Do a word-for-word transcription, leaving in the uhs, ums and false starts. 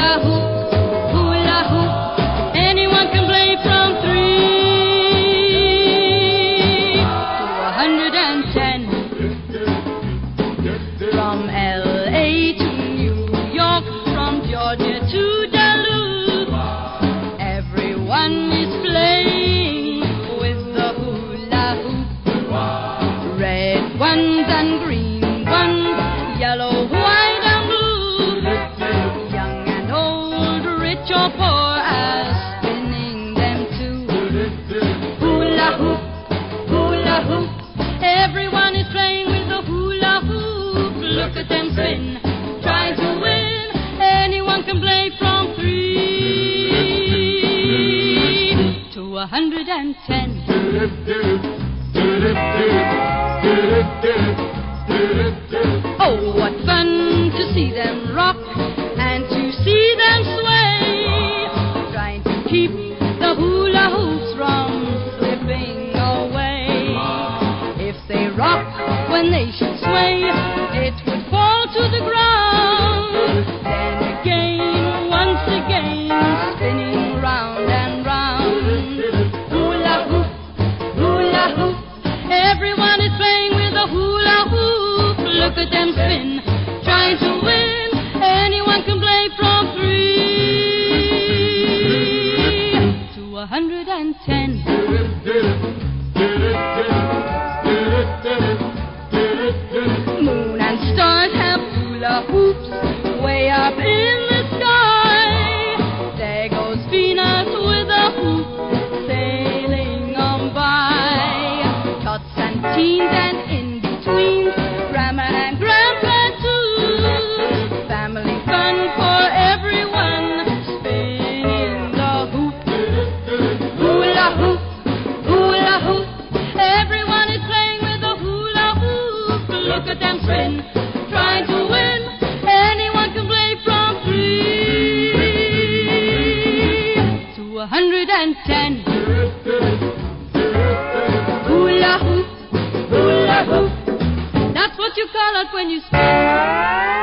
hula hoop, hula hoop. Anyone can play from three to a hundred and ten. From L A to New York, from Georgia to Duluth, everyone is playing with the hula hoop. Red ones and green ones, yellow, white and blue, young and old, rich or poor, are spinning them too. Hula hoop, hula hoop, everyone is playing with the hula hoop. Look at them spin, trying to win. Anyone can play from three to a hundred and ten. Oh, what fun to see them rock and to see them sway, trying to keep the hula hoops from slipping away. If they rock when they should sway, it would fall to the ground. Then again, once again, spinning round and round. Hula hoop, hula hoop, everyone is playing with a hula hoop. Look at them spin, trying to win. Anyone can play from three to a hundred and ten. Moon and stars have hula hoops way up in the sky. There goes Venus with a hoop sailing on by. Tots and teens and in-betweens, grandma and grandpa too. Family fun for everyone, spinning the hoop. Hula hoop, hula hoop, everyone is playing with the hula hoop. Look at them spin, trying to win. Anyone can play from three to a hundred and ten. Hula hoop, hula hoop, that's what you call it when you spin.